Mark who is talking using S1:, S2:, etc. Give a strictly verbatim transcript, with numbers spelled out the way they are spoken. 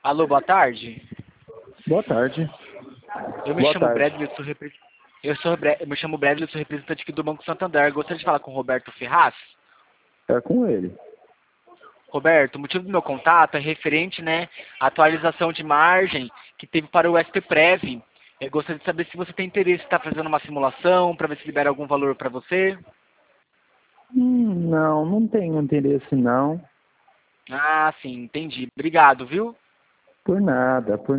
S1: Alô, boa tarde.
S2: Boa tarde.
S1: Eu me
S2: Boa
S1: chamo
S2: tarde.
S1: Bradley, eu sou repre... eu sou Bre- eu me chamo Bradley, eu sou representante aqui do Banco Santander. Gostaria de falar com o Roberto Ferraz.
S2: É com ele.
S1: Roberto, o motivo do meu contato é referente, né, à atualização de margem que teve para o S P Prev. Eu gostaria de saber se você tem interesse em estar fazendo uma simulação para ver se libera algum valor para você.
S2: Hum, não, não tenho interesse não.
S1: Ah, sim, entendi. Obrigado, viu?
S2: Por nada, por